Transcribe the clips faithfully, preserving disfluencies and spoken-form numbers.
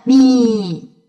みー。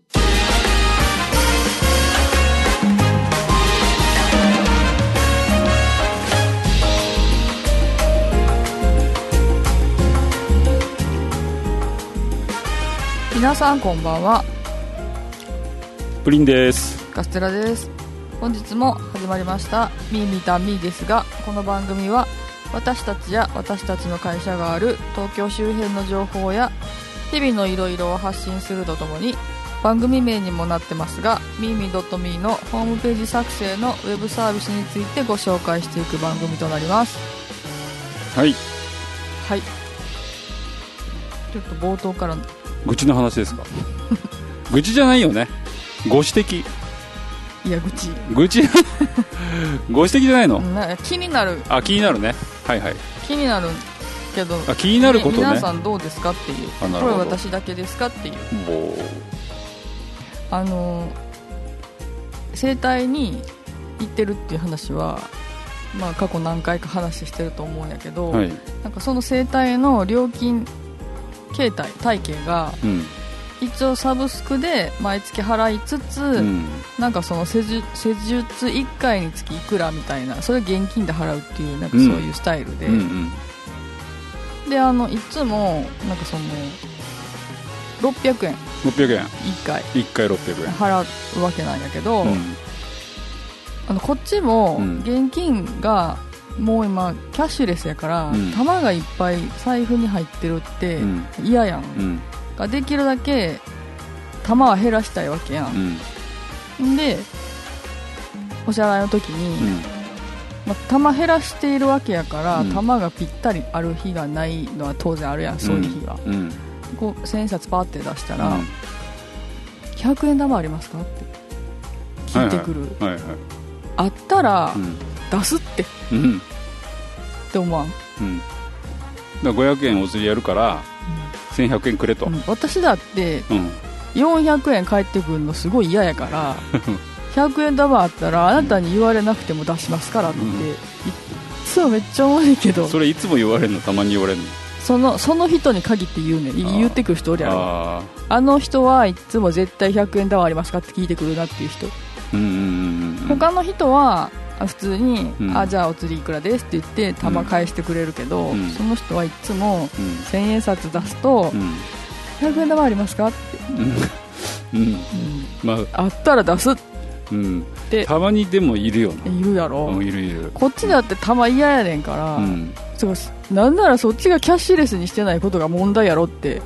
皆さんこんばんは。 プリンです。 カステラです。本日も始まりましたみーみーたんみーですが、この番組は私たちや私たちの会社がある東京周辺の情報や日々のいろいろを発信するとともに、番組名にもなってますが ミーミー .me のホームページ作成のウェブサービスについてご紹介していく番組となります。 はいはい、ちょっと冒頭から愚痴の話ですか？愚痴じゃないよね、ご指摘。 いや愚痴愚痴ご指摘じゃないの？ な気になる。 あ、気になるね。はいはい、 気になるけど、 あ、気になることね。 皆さんどうですかっていう。 あ、なるほど。 これ私だけですかっていう。 おあの整体に行ってるっていう話は、まあ、過去何回か話してると思うんやけど、 はい、 なんかその整体の料金形態体系が、うん、一応サブスクで毎月払いつつ、うん、なんかその施術、施術いっかいにつきいくらみたいな、それ現金で払うっていう、なんかそういうスタイルで、うんうんうん、であのいつもなんかそのろっぴゃくえんろっぴゃくえんいっかいいっかいろっぴゃくえん払うわけなんやけど、うん、あのこっちも現金がもう今キャッシュレスやから、うん、玉がいっぱい財布に入ってるって嫌やん、うんうん、できるだけ玉は減らしたいわけやん、うん、でお支払いの時に、うん、まあ、玉減らしているわけやから、うん、玉がぴったりある日がないのは当然あるやん、そういう日は、うんうん、こう千円札パーって出したら、うん、ひゃくえん玉ありますかって聞いてくる、はいはいはいはい、あったら、うん、出すって、うん、って思わん、うん、 だからごひゃくえんお釣りやるから、うん、せんひゃくえんくれと、うん、 私だって、うん、よんひゃくえん返ってくるのすごい嫌やからひゃくえん玉あったらあなたに言われなくても出しますからって、うん、いつもめっちゃ思うけど、 それいつも言われるの？たまに言われるの？ その、その人に限って言うね。言ってくる人おりゃる。あ, あの人はいつも絶対ひゃくえん玉ありますかって聞いてくるなっていう人、うんうんうん、他の人は普通に、うん、あ、じゃあお釣りいくらですって言って玉返してくれるけど、うん、その人はいつもせんえん札出すと、うん、ひゃくえん玉ありますかって、うんうんうん、まあ、あったら出す、 うん、でたまにでもいるよね。 いるやろ、 うん、いるいる。 こっちだって玉嫌やねんから、うん、そう、なんならそっちがキャッシュレスにしてないことが問題やろって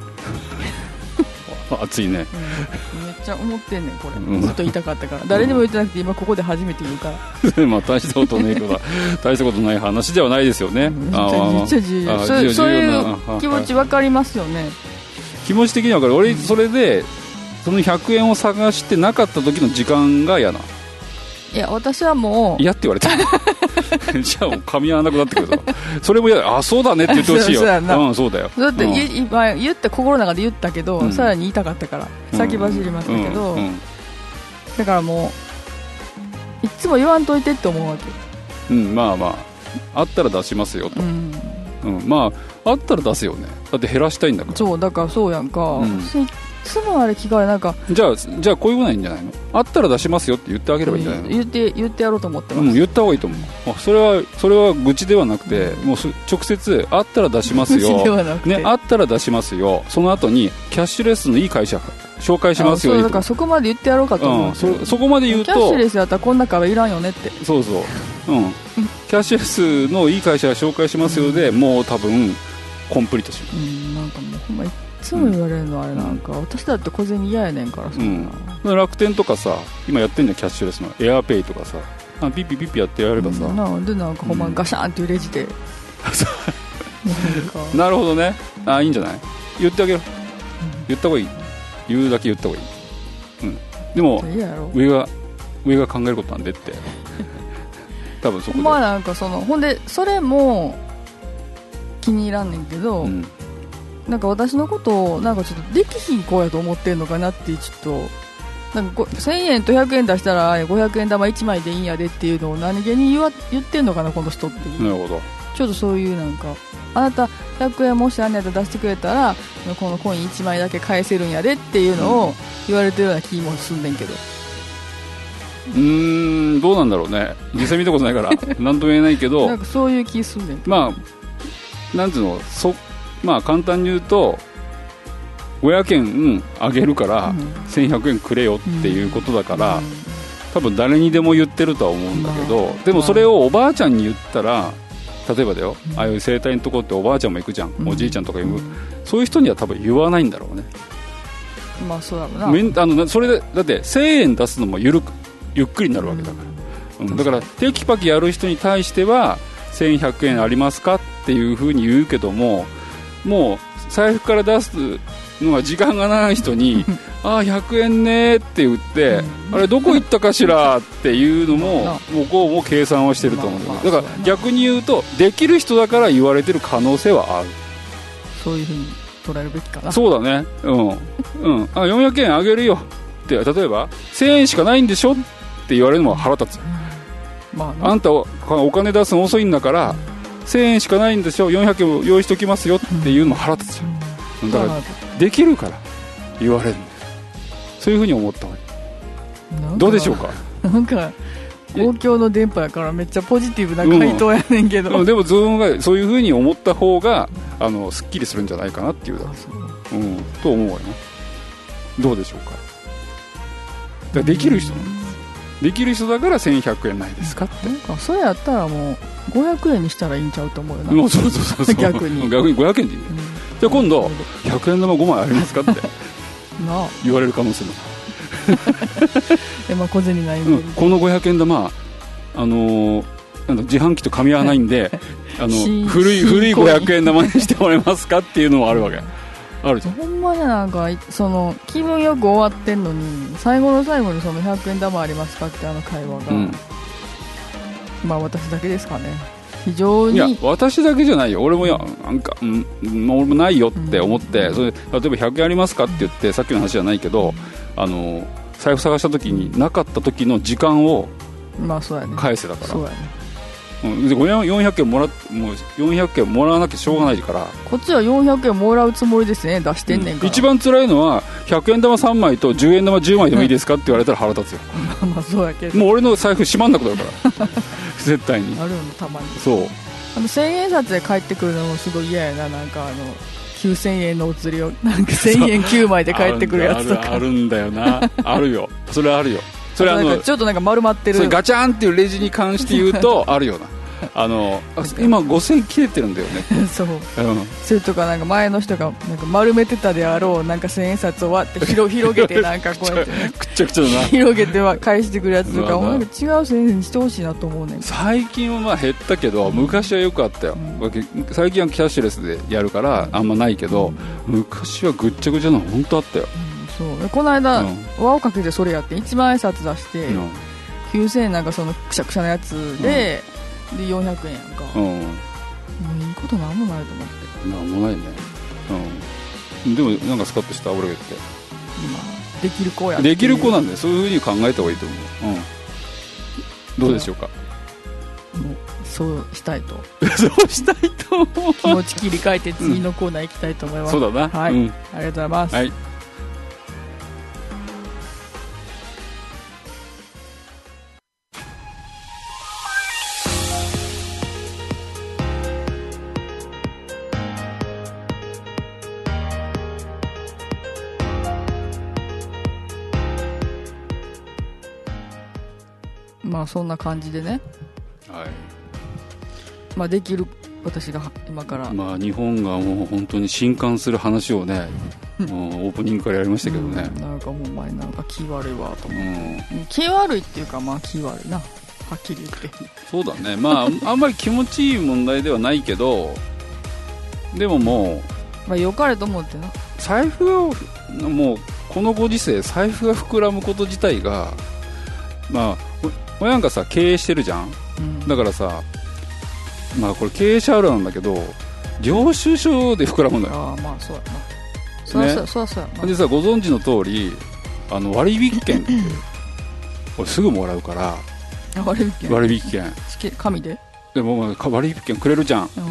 熱いね、 うん、めっちゃ思ってんねんこれ、うん、ずっと言いたかったから誰にも言ってなくて今ここで初めて言うからまあ大したことないこと大したことない話ではないですよね。 めっちゃ重要。そう、そういう気持ち分かりますよね。 気持ち的には分かる。俺それでそのひゃくえんを探してなかった時の時間が嫌な。 いや私はもう嫌って言われたじゃあもう噛み合わなくなってくるとそれも嫌だ。あ、そうだねって言ってほしいよ。そうやな、うん、そうだよ。 だって、うん、今言って心の中で言ったけど、うん、さらに言いたかったから先走りましたけど、うんうんうん、だからもういつも言わんといてって思うわけ。 うん、まあまああったら出しますよと、うんうん、まああったら出すよね。だって減らしたいんだから。 そうだからそうやんか、うん、いつもあれ聞かれなんかじゃあじゃあこういうことないんじゃないの？あったら出しますよって言ってあげればいいんじゃないの？ 言って言ってやろうと思ってます、 うん、言った方がいいと思う。それはそれは愚痴ではなくて、うん、もう直接あったら出しますよね、あったら出しますよ。その後にキャッシュレスのいい会社紹介しますよ。 そうだからそこまで言ってやろうかと思う、うん、 そ, そこまで言うとキャッシュレスやったらこんな会いらんよねって。 そうそう、うん、キャッシュレスのいい会社紹介しますよで、うん、もう多分コンプリートします、うん、 なんかもうほんまいつも言われるのあれなんか、うん、私だって小銭嫌やねんからそんな、 うん、楽天とかさ今やってんじゃんキャッシュレスのエアペイとかさ、あピッピピッピやってやればさ、うん、 なんでなんかほんまガシャンっていうレジで、 うん、なるほどね。あ、いいんじゃない？言ってあげる、うん、言った方がいい。言うだけ言った方がいい、うん、でも上が上が考えることなんでって多分そこでまあなんかそのほんでそれも気に入らんねんけど、うん、なんか私のことをなんかちょっとできひん子やと思ってんのかなってちょっとなんかせんえんとひゃくえん出したらごひゃくえん玉いちまいでいいんやでっていうのを何気に言わ言ってんのかなこの人っていう。 なるほど。 ちょっとそういうなんかあなたひゃくえんもしあんねやったら出してくれたらこのコインいちまいだけ返せるんやでっていうのを言われてるような気もすんねんけど、 うーんどうなんだろうね、実際見たことないから何とも言えないけどなんかそういう気すんねんけど、 まあなんていうの、そまあ簡単に言うとごひゃくえんあげるから、うん、せんひゃくえんくれよっていうことだから、うん、多分誰にでも言ってるとは思うんだけど、まあ、でもそれをおばあちゃんに言ったら、例えばだよ、うん、ああいう整体のとこっておばあちゃんも行くじゃん、うん、おじいちゃんとか言う、うん、そういう人には多分言わないんだろうね。 まあそうだろうな。めんあのそれでだってせんえん出すのもゆるくゆっくりになるわけだから、うん、だからテキパキやる人に対してはせんひゃくえんありますかっていうふうに言うけども、もう財布から出すのが時間がない人にああひゃくえんねって言って、うん、あれどこ行ったかしらっていうのも向こうも計算をしてると思うんだよ、まあまあ、だから逆に言うとできる人だから言われてる可能性はある。 そういうふうに捉えるべきかな。 そうだね、うん、うん、あよんひゃくえんあげるよって例えばせんえんしかないんでしょって言われるのは腹立つ、うんまあね、あんた お, お金出すの遅いんだから、うん、せんえんしかないんでしょよんひゃくえんを用意しておきますよっていうのも腹立つよ、うん、だからできるから言われるんだよ。そういうふうに思った方がいい。どうでしょうか。 なんか公共の電波やからめっちゃポジティブな回答やねんけど、 うん、でも自分がそういうふうに思った方があのすっきりするんじゃないかなっていうだ、うん、と思うわよね。どうでしょうか。だからできる人なんです、うん、できる人だからせんひゃくえんないですかって。 なんかそれやったらもうごひゃくえんにしたらいいんちゃうと思うよな。 もうそうそうそうそう逆に逆にごひゃくえんでいい、うん、じゃあ今度ひゃくえん玉ごまいありますかってな言われる可能性もえ、まあ、小銭ないんで、うん、 このごひゃくえん玉あのー、あの自販機と噛み合わないんであの古い古いごひゃくえん玉にしてもらえますかっていうのもあるわけあるじゃん。 ほんまになんかその気分よく終わってんのに最後の最後にそのひゃくえん玉ありますかってあの会話が、うん、まあ私だけですかね。非常に。いや私だけじゃないよ。俺もやなんか、うん、俺もないよって思って、うん、それ例えばひゃくえんありますかって言ってさっきの話じゃないけど、あの財布探した時になかった時の時間を返せだから、 そうやね、 うん、でよんひゃくえんもらもうよんひゃくえんもらわなきゃしょうがないから、 こっちはよんひゃくえんもらうつもりですね、出してんねんから、 うん、一番辛いのはひゃくえん玉さんまいとじゅうえん玉じゅうまいでもいいですかって言われたら腹立つよまあそうやけどもう俺の財布閉まんなくなるから絶対にあるのたまに。 そうあのせんえん札で返ってくるのもすごい嫌やな。なんかあのきゅうせんえんのお釣りをなんかせんえんきゅうまいで返ってくるやつとかあ, るあるんだよなあるよ、それはあるよ。それあのちょっとなんか丸まってる、 それガチャンっていうレジに関して言うとあるよなあの今ごせん切れてるんだよねそう、うん、それとかなんか前の人がなんか丸めてたであろうなんか千円札を割って広げてなんかこうやって、ね、 くっちゃくちゃだな広げては返してくるやつとかなんか違う千円にしてほしいなと思うねん。 最近はまあ減ったけど昔はよくあったよ、うん、最近はキャッシュレスでやるからあんまないけど、うん、昔はぐっちゃぐちゃなの本当あったよ、うん、 そうこの間、うん、輪をかけてそれやっていちまんえん札出して、うん、きゅうせんえんなんかそのくしゃくしゃなやつで、うんでよんひゃくえんやんか、うん、もういいことなんもないと思って。 なんもないね、うん、でもなんかスカッとした俺が言って今できる子やできる子なんでそういう風に考えた方がいいと思う、うん、どうでしょうか。 もうそうしたいとそうしたいと思う気持ち切り替えて次のコーナー行きたいと思います、 うん、そうだな、 はい、 うん、 ありがとうございます、 はい。 まあそんな感じでね、 はい、 まあできる私が今からまあ日本がもう本当に震撼する話をねもうオープニングからやりましたけどね、 うん、なんかもう前なんか気悪いわと思って、うん、気悪いっていうかまあ気悪いなはっきり言ってそうだねまああんまり気持ちいい問題ではないけどでももうまあ良かれと思ってな財布をもうこのご時世財布が膨らむこと自体がまあ俺なんかさ経営してるじゃん、うん、だからさまあこれ経営者あるなんだけど領収書で膨らむんだよ。 ああまあそうやなそうや、ね、そうそうやでさご存知の通りあの割引券って俺すぐもらうから割引券割引券紙ででも割引券くれるじゃん、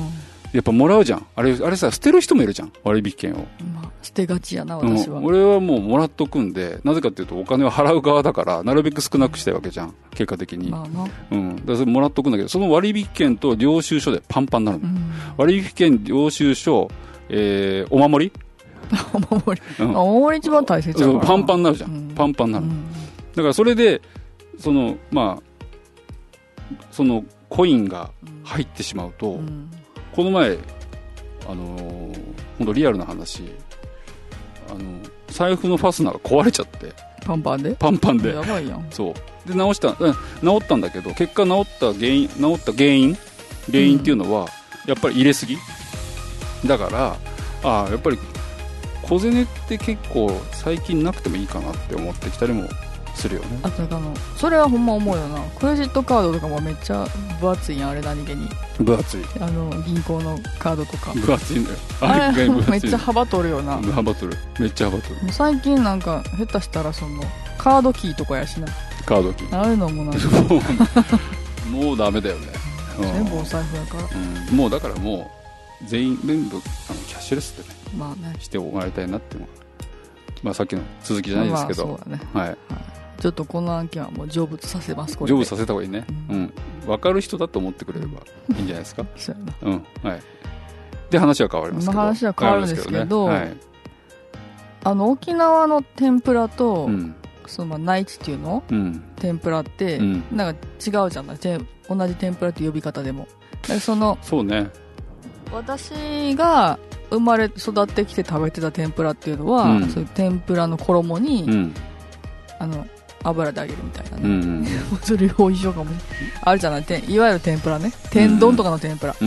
やっぱもらうじゃん。あれ、あれさ、捨てる人もいるじゃん。割引券を。 まあ、捨てがちやな、私は。 うん、俺はもうもらっとくんで、なぜかっていうとお金を払う側だから、なるべく少なくしたいわけじゃん。結果的に。まあな。うん。だからそれもらっとくんだけど、その割引券と領収書でパンパンになるの。うん、割引券、領収書、えー、お守りお守り、うん、お守り一番大切だから。 パンパンになるじゃん。うん、パンパンになる。うん、だからそれで、その、まあ、そのコインが入ってしまうと、うん、この前、あのー、ほんとリアルな話、あの財布のファスナーが壊れちゃって、 パンパンでパンパンでやばいやん。 そうで直した、うん、直ったんだけど、結果直った原因直った原因原因っていうのは、うん、やっぱり入れすぎだから、ああやっぱり小銭って結構最近なくてもいいかなって思ってきたりもするよね。 あとあのそれはほんま思うよな。クレジットカードとかもめっちゃ分厚いやん、あれ何気に分厚い。 あの銀行のカードとか分厚いんだよ。 あれめっちゃ幅取るよな。 幅取る、めっちゃ幅取る。 最近なんか下手したらそのカードキーとかやしな。 カードキーああいうのもなんかもうもうダメだよね。 全部お財布やから、 うん、もうだからもう全員全部あのキャッシュレスでね、 まあね、 してもらいたいなっていうのは、まあ、さっきの続きじゃないですけど、 まあそうだね、 はい、はい、 ちょっとこの案件はもう成仏させます。これ成仏させた方がいいね、うん、うん、分かる人だと思ってくれればいいんじゃないですかそうやな、 うん、はい。で話は変わりますけど、 話は変わるんですけど、はい、あの沖縄の天ぷらと、うん、その内地っていうの、うん、天ぷらって、うん、なんか違うじゃない。同じ天ぷらって呼び方でもそのそうね、 私が生まれ育ってきて食べてた天ぷらっていうのは、うん、そういう天ぷらの衣に、うん、あの油で揚げるみたいなね、うんうん、それを一緒かもあるじゃない。いわゆる天ぷらね、天丼とかの天ぷら、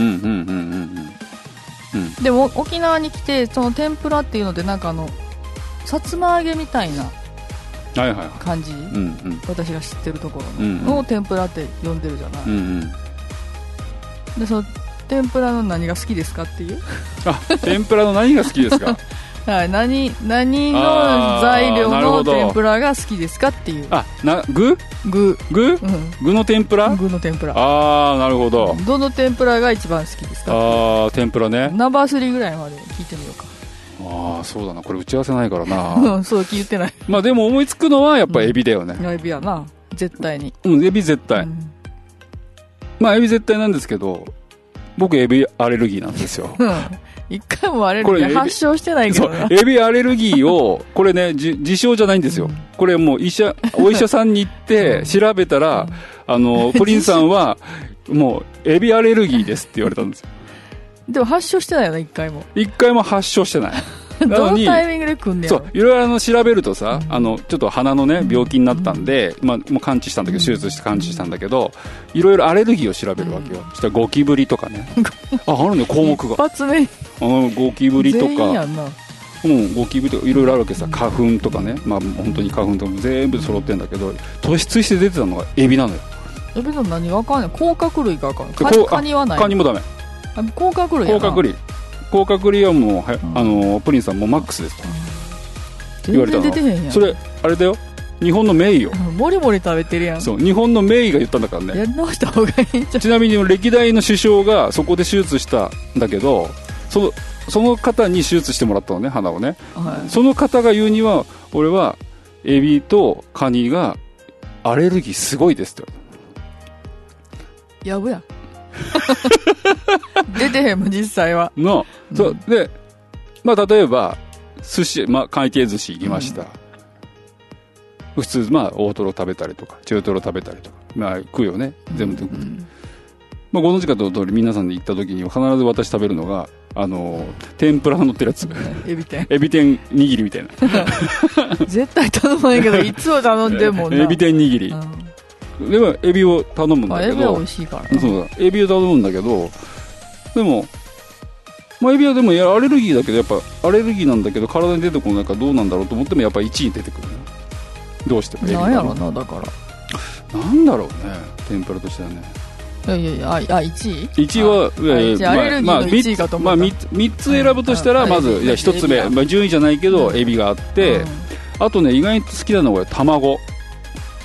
でも沖縄に来てその天ぷらっていうのでなんかあのさつま揚げみたいな感じ、私が知ってるところの、の天ぷらって呼んでるじゃない、うんうん、でその天ぷらの何が好きですかっていうあ、天ぷらの何が好きですかはい、何, 何の材料の天ぷらが好きですかっていう。 あ、な具具具、うん、具の天ぷら具の天ぷら。 ああ、なるほど。 どの天ぷらが一番好きですか。 ああ、天ぷらね。 ナンバースリーぐらいまで聞いてみようか。 ああ、そうだな、これ打ち合わせないからなうん、そう聞いてない。 まあでも思いつくのはやっぱエビだよね、 うん、エビやな、絶対に。 うん、エビ絶対、うん、まあエビ絶対なんですけど、僕エビアレルギーなんですよ。 一回もアレルギー発症してないけどな。 エビアレルギーをこれね、自称じゃないんですよ、うん、これもう医者お医者さんに行って調べたら、うん、あのプリンさんはもうエビアレルギーですって言われたんですよ。 でも発症してないよね、一回も。 一回も発症してない。 どのタイミングで来んねやろ。 そう、いろいろあの調べるとさ、うん、あのちょっと鼻のね病気になったんで、うん、まあ、もう完治したんだけど、手術して完治したんだけど、いろいろアレルギーを調べるわけよ、うん、そしたらゴキブリとかねあ、あるね、項目が一発目、 あのゴキブリとか、 全員やんな、 うん、ゴキブリとかいろいろあるわけさ、花粉とかね、まあ本当に花粉とかも全部揃ってんだけど、突出して出てたのがエビなのよ。 エビの何がわかんない。甲殻類がわかんない。カニ、カニはない。 カニもダメ。 甲殻類やな。 甲殻類甲殻類はもう、は、うん、あのプリンさんもマックスですと、うん、言われたの。全然出てへんやん。それあれだよ、日本の名医よ。 モリモリ食べてるやん。 そう、日本の名医が言ったんだからね。 やり直した方がいいんじゃん。 ちなみに歴代の首相がそこで手術したんだけど、そのその方に手術してもらったのね、鼻をね、はい、その方が言うには、俺はエビとカニがアレルギーすごいですって言われた。やぶやん出てへんもん実際はの、うん、そうで、まあ、例えば寿司、まあ、会計寿司行きました、うん、普通、まあ、大トロ食べたりとか中トロ食べたりとか、まあ、食うよね全部、うん、まあ、ご存知かと通り皆さんで行った時には必ず私食べるのがあの天ぷらの乗ってるやつエビ天エビ天握りみたいな絶対頼まないけどいつも頼んでもんなエビ天握り、うんでもエビを頼むんだけど、エビは美味しいからな。 そうだ、エビを頼むんだけど、でも、まあ、エビはでもアレルギーだけど、やっぱアレルギーなんだけど体に出てこないからどうなんだろうと思ってもやっぱいちいに出てくるね。どうしてもエビなんやろな、だからなんだろうね、天ぷらとしてはね。 いやいやいや、あ、いちい ? いちいは、いやいや、 アレルギーのいちいかと思った。 まあ、みっつ選ぶとしたら、まず、いや、ひとつめ、まあ、順位じゃないけど、エビがあって、あとね、意外と好きなのが卵。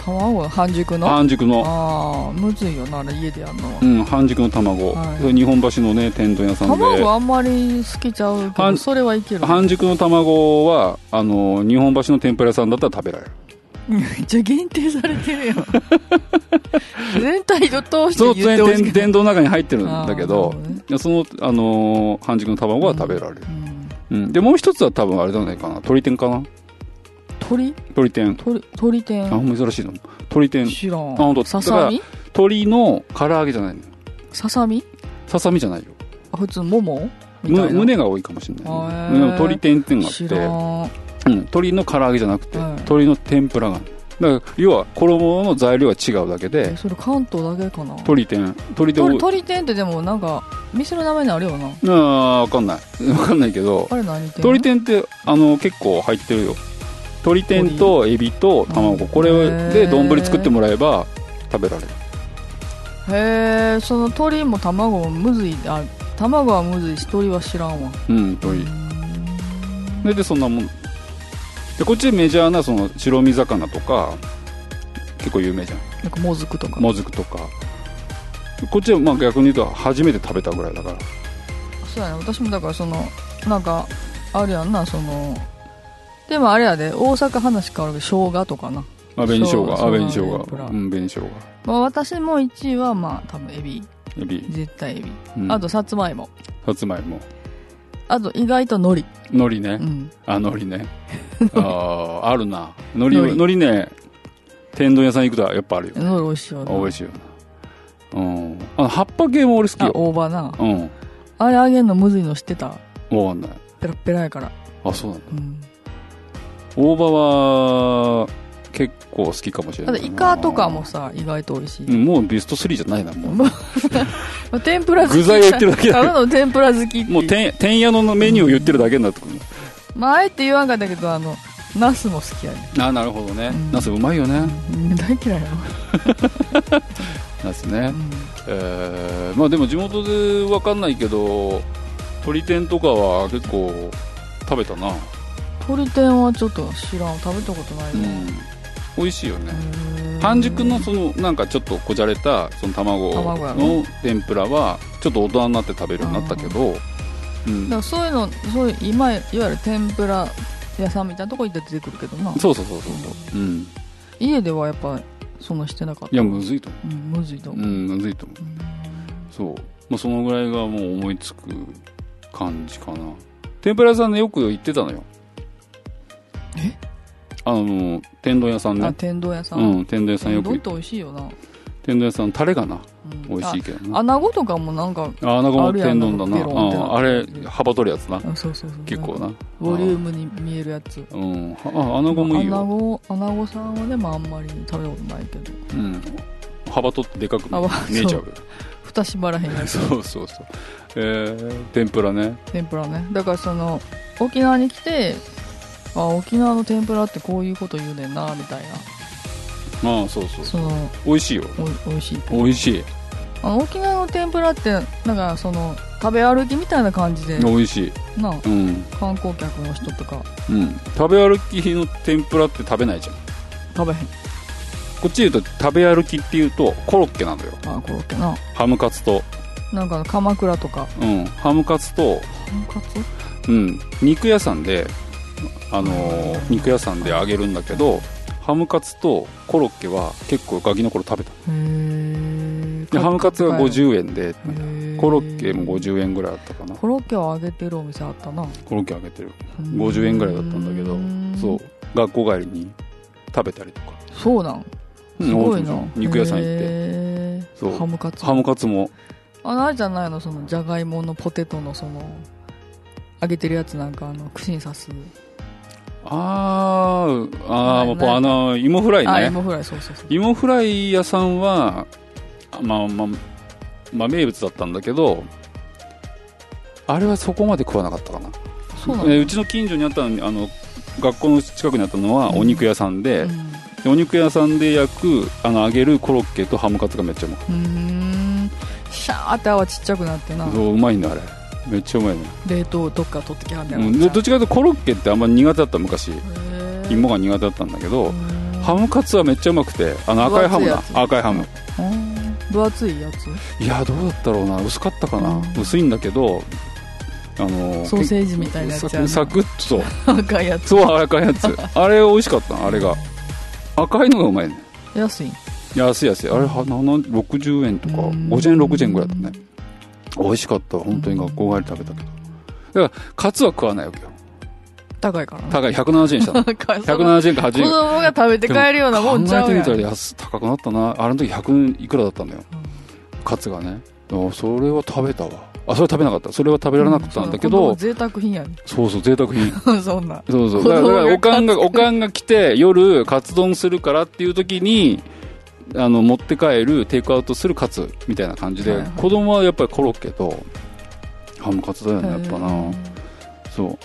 卵半熟の半熟のああむずいよなあれ家でやるのは、 うん、半熟の卵、はい、日本橋のね天丼屋さんで卵あんまり好きちゃうけどそれはいける。 半熟の卵はあの日本橋の天ぷら屋さんだったら食べられる。 めっちゃ限定されてるよ全体を通して言ってほしい。 そう天丼の中に入ってるんだけど、ね、その、あのー、半熟の卵は食べられる、うんうんうん、でもう一つは多分あれじゃないかな、鶏天かな。 鶏鶏天鶏鶏天あ珍しいの鶏天知らん。 あ本当ささみ鶏の唐揚げじゃないの。 ささみささみじゃないよ。 あ普通もも胸が多いかもしれない、ね、鶏天っていうのがあってうん、鶏の唐揚げじゃなくて、はい、鶏の天ぷらがだから要は衣の材料は違うだけで。 それ関東だけかな。 鶏天鶏天鶏天ってでもなんか店の名前にあるよな。 ああ分かんない分かんないけどあれ何天鶏天ってあの結構入ってるよ。鶏天とエビと卵これで丼作ってもらえば食べられる。 へえその鶏も卵もむずい。あ卵はむずいし鶏は知らんわ。 うん鶏ででそんなもんでこっちでメジャーなその白身魚とか結構有名じゃん。 なんかもずくとかもずくとかこっちはまあ逆に言うと初めて食べたぐらいだから。 そうやね私もだからそのなんかあるやんなそのでもあれやで大阪話変わるけど生姜とかな。 あ紅生姜あ紅生姜うん紅生姜、 まあ、私もいちいはまあ多分エビエビ絶対エビ、 うん、 あとさつまいもさつまいもあと意外と海苔海苔ね、うん、あ海苔ねああるな海苔海苔ね天丼屋さん行くとやっぱあるよ、ね、 海苔美味しいよな。 美味しいよな。うんあの葉っぱ系も俺好きよ。 あ大葉な、 うん、 あれ揚げんのむずいの知ってた。 わかんない。 ペラペラやから。 あそうなんだ、うん、大葉は結構好きかもしれない。 だってイカとかもさ意外と美味しい、 うん、もうベストスリーじゃないなもう天ぷら好き具材を言ってるだけだただの天ぷら好きってもう天天屋のメニューを言ってるだけになってくる、 うん、まああえて言わんかったけどあのナスも好きやね。 あなるほどね、うん、ナスうまいよね、 うん、大嫌いやろナスね、うんえー、まあでも地元で分かんないけど鶏天とかは結構食べたな。 鶏天はちょっと知らん食べたことないな、うん美味しいよね。半熟のそのなんかちょっとこじゃれたその卵の天ぷらはちょっと大人になって食べるようになったけど、 うん、だからそういうのそういう今いわゆる天ぷら屋さんみたいなとこ行って出てくるけどな。 そうそうそうそうそう、うん、 家ではやっぱそんなしてなかった。 いやむずいと思う、 うん、むずいと思う、 うん、むずいと思う、うん、そう、まあ、そのぐらいがもう思いつく感じかな。天ぷら屋さんでよく行ってたのよ。 えあの天丼屋さんね。 あ天丼屋さん、 うん、天丼屋さんよく。 天丼って美味しいよな。 天丼屋さんタレがな、うん、美味しいけどな。 穴子とかもなんかあ穴子も天丼だな。ああれ幅取るやつな。 あそうそうそう結構なボリュームに見えるやつ。 うんあ穴子もいいよ。 穴子穴子さんはでもあんまり食べたことないけど。 うん幅取ってでかく見えちゃう。 蓋縛らへんやつ。 そうそうそう。えー、天ぷらね。 天ぷらね。だからその沖縄に来て。あ沖縄の天ぷらってこういうこと言うねんなみたいな。 ああそうそうその美味しいよ。 お美味しい美味しい。 あの沖縄の天ぷらってなんかその食べ歩きみたいな感じで美味しいな、 うん、 観光客の人とか、 うん、食べ歩きの天ぷらって食べないじゃん。 食べへん。 こっち言うと食べ歩きっていうとコロッケなんだよ。 あコロッケな。 ハムカツとなんか鎌倉とか、 うん、ハムカツとハムカツ、 うん、肉屋さんであのー、肉屋さんで揚げるんだけどハムカツとコロッケは結構ガキの頃食べた。 へでハムカツがごじゅうえんでコロッケもごじゅうえんぐらいだったかな。 コロッケを揚げてるお店あったな。 コロッケ揚げてるごじゅうえんぐらいだったんだけどそう学校帰りに食べたりとか。 そうなんすごいな、うん、 肉屋さん行ってそうハムカツハムカツもあのあれじゃないのそのじゃがいものポテトのその揚げてるやつなんかあの串に刺すあーあーあの芋フライね。 あ芋フライそうそうそう。 芋フライ屋さんはまあまあまあ名物だったんだけどあれはそこまで食わなかったかな。 そうなの、 えー、うちの近所にあったあの学校の近くにあったのはお肉屋さんで、うん、でお肉屋さんで焼くあの揚げるコロッケとハムカツがめっちゃうまい。 うーんシャーって泡ちっちゃくなってな。 そううまいんだあれめっちゃうまいね。 冷凍どっか取ってきはんねん、 うん、どっちかというとコロッケってあんまり苦手だった昔。芋が苦手だったんだけどハムカツはめっちゃうまくて、あの赤いハムだ、赤いハム。 分厚いやつ？ いやどうだったろうな、薄かったかな、薄いんだけど、あのソーセージみたいなやつやな、 サクッと赤いやつ、 そう赤いやつあれ美味しかった、あれが赤いのがうまいね。 安い安い安い、あれはろくじゅうえんとかごじゅうえんろくじゅうえんぐらいだったね。美味しかった、本当に学校帰り食べたけど。だからカツは食わないわけよ、 高いからな。 高い、ひゃくななじゅうえんしたのひゃくななじゅうえんかはちじゅうえん。 子供が食べて帰るようなもんちゃうやん。 考えてみたら安高くなったな、あの時ひゃくいくらだったんだよ、うん、カツがね。それは食べたわ。あ、それは食べなかった、それは食べられなかったんだけど、 うん、贅沢品やね。 そうそう、贅沢品そんな、 そうそう、だから、だからおかんがおかんが来て夜カツ丼するからっていう時にあの持って帰るテイクアウトするカツみたいな感じで、はいはい、子供はやっぱりコロッケとハムカツだよね、やっぱな。そう、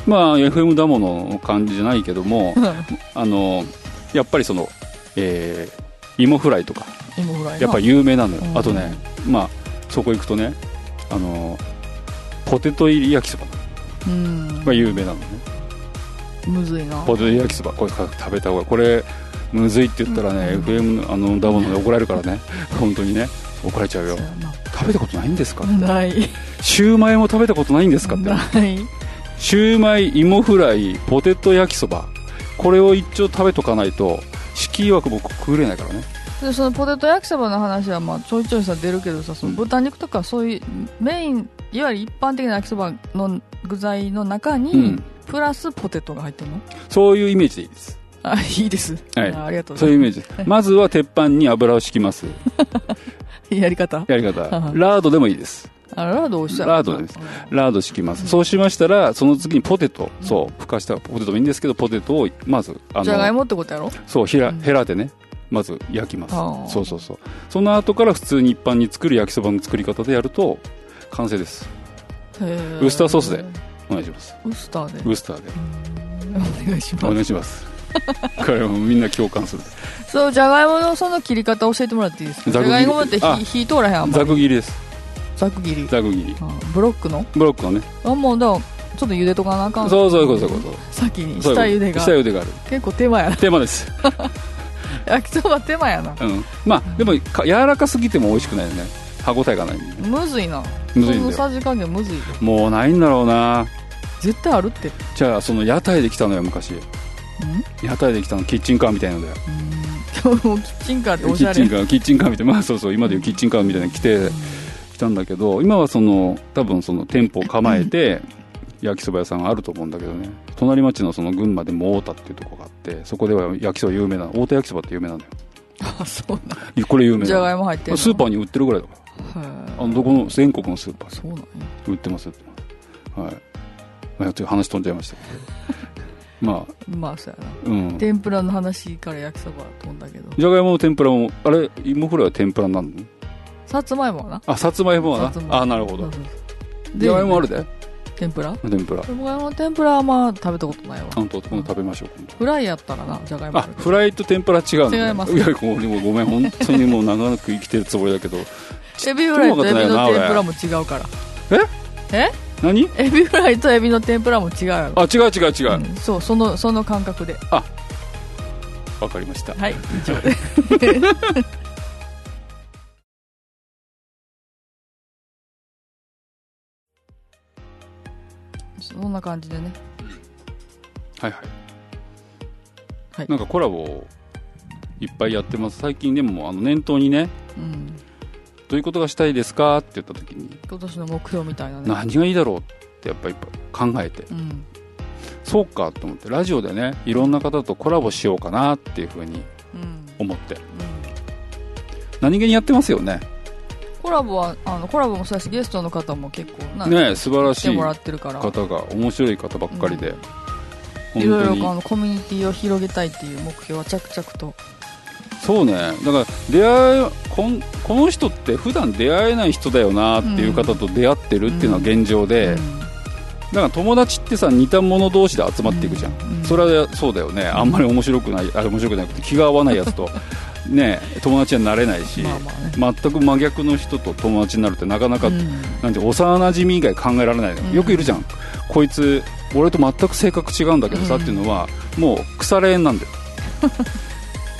まあ エフエム だものの感じじゃないけどもあのやっぱりその、えー、芋フライとか芋フライやっぱ有名なのよ、うん、あとね、まあそこ行くとね、あのポテト入り焼きそばが有名なのね。 むずいな、 ポテト入り焼きそば、これ食べた方が、これむずいって言ったらね、うん、エフエム あのダボので怒られるからね本当にね、怒られちゃうよ。食べたことないんですか？ ない。 シューマイも食べたことないんですかって。 ない。 シューマイ、芋フライ、ポテト焼きそば、これを一丁食べとかないと敷居枠もくぐれないからね。 でそのポテト焼きそばの話はまあちょいちょいさ出るけどさ、その豚肉とかそういうメイン、いわゆる一般的な焼きそばの具材の中に、うん、プラスポテトが入ってるの？そういうイメージでいいです。あ、いいです、 はい、 あ、ありがとうございます。 そういうイメージまずは鉄板に油を敷きますやり方やり方ラードでもいいです。 あ、ラードをしたらラードです。ラード敷きます、うん、そうしましたらその次にポテト、うん、そうふかしたポテトもいいんですけど、ポテトをまずあのじゃがいもってことやろ。そう、 ひら、うん、ヘラでねまず焼きます。そうそうそう、その後から普通に一般に作る焼きそばの作り方でやると完成です。へウスターソースでお願いします。 ウスターでウスターでお願いします。 お願いしますこれもみんな共感する。 そう、じゃがいものその切り方教えてもらっていいですか？じゃがいもって火火通らへん。あんまりざく切りです。 ざく切りざく切り、 ブロックのブロックのね。 あ、もうだからちょっと茹でとかなあかん。 そうそうそうそうそう、 先に下茹でが下茹でがある。 結構手間やな。 手間です焼きそば手間やな。 うん、まあでも柔らかすぎても美味しくないよね。歯応えがない。 むずいな。 むずいんだよ。 そのさじ加減むずいよ。 もうないんだろうな。 絶対あるって。 じゃあその屋台で来たのよ昔。ん屋台で来たのキッチンカーみたいなのだよ。 うんキッチンカーっておしゃれ。 キッチンカーキッチンカーみたいな、まあそうそう今でいうキッチンカーみたいなの来て来たんだけど、今はその多分その店舗を構えて焼きそば屋さんがあると思うんだけどね。隣町のその群馬でも太田っていうところがあって、そこでは焼きそば有名なの。太田焼きそばって有名なのよ。 あ、そうなん。 これ有名なの。 じゃがいも入ってるの。 スーパーに売ってるぐらいだから。あのどこの全国のスーパーそうなんや。 売ってます売ってます。はい。まあ、話飛んじゃいましたけどまあまあそうやな、 うん、 天ぷらの話から焼きそば飛んだけど、 じゃがいもの天ぷらもあれ芋フライは天ぷらになるの？ さつまいもはな。 あ、さつまいもはな。あ、なるほど。じゃがいもあるで天ぷら天ぷら。 じゃがいもの天ぷらはまあ食べたことないわ。 本当、今度食べましょう。今度フライやったらな、じゃがいも。 あ、フライと天ぷら違うの、ね、 違います。 いや、もうごめん、本当にもう長く生きてるつもりだけどエビフライとエビの天ぷらも違うから。 ええ何？ エビフライとエビの天ぷらも違うやろ。 あ、違う違う違う、うん、 そう、そのその感覚で。 あ、わかりました。 はい、以上でそんな感じでね。 はいはい、はい、なんかコラボいっぱいやってます。最近でもあの念頭にね、うん、どういうことがしたいですかって言った時に今年の目標みたいなね、 何がいいだろうってやっぱり考えて、うん、そうかと思ってラジオでねいろんな方とコラボしようかなっていうふうに思って、うんうん、何気にやってますよね。 コラボはあのコラボもそうだしゲストの方も結構なね素晴らしいもらってるから方が面白い方ばっかりで、 うん、いろいろあのコミュニティを広げたいっていう目標は着々と。 そうね、だから出会いこんこの人って普段出会えない人だよなっていう方と出会ってるっていうのは現状で、うん、だから友達ってさ似た者同士で集まっていくじゃん、うんうん、それはそうだよね。あんまり面白くないあ面白くなくて気が合わないやつとね友達にはなれないし、まあまあね、全く真逆の人と友達になるってなかなか、うん、なんて幼馴染以外考えられないの、うん、よくいるじゃん。こいつ俺と全く性格違うんだけどさ、うん、っていうのはもう腐れ縁なんだよ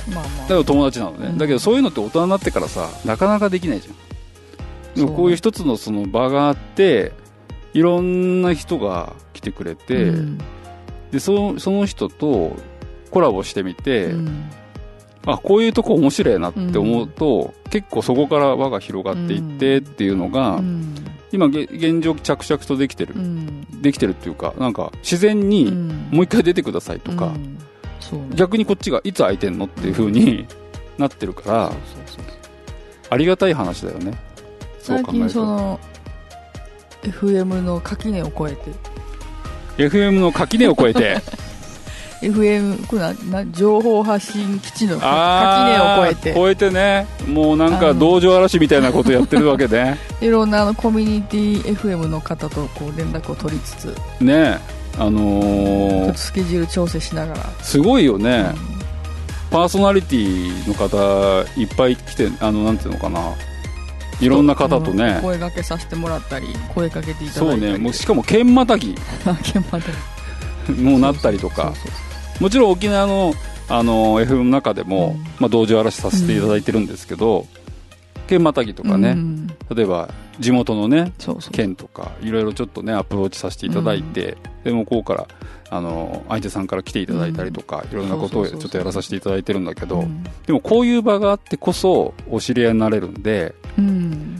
まあまあ、 だから友達なのね、うん、だけどそういうのって大人になってからさなかなかできないじゃん。でもこういう一つのその場があっていろんな人が来てくれて、うん、で そ, その人とコラボしてみて、うん、あこういうとこ面白いなって思うと、うん、結構そこから輪が広がっていってっていうのが、うん、今現状着々とできてる、うん、できてるっていうかなんか自然にもう一回出てくださいとか、うんそうね、逆にこっちがいつ空いてんのっていう風になってるから、うん、そうそうそうありがたい話だよね。そう考えると最近その エフエム の垣根を越えてエフエム の垣根を越えてエフエム これな情報発信基地の垣根を越えて越えてねもうなんか道場嵐みたいなことやってるわけでいろんなあのコミュニティ エフエム の方とこう連絡を取りつつねあのー、 ちょっとスケジュール調整しながらすごいよね、うん、パーソナリティの方いっぱい来てあのなんていうのかないろんな方とね、うん、 声掛けさせてもらったり声かけていただいたりそうねもうしかも県またぎ県またぎもうなったりとかもちろん沖縄の、あの エフエム の中でも、うんまあ、同時嵐させていただいてるんですけど、うん、県またぎとかね、うん、例えば地元のねそうそう県とかいろいろちょっとねアプローチさせていただいて、うん、でもこうからあの相手さんから来ていただいたりとか、うん、いろんなことをちょっとやらさせていただいてるんだけど、うん、でもこういう場があってこそお知り合いになれるんで、うん、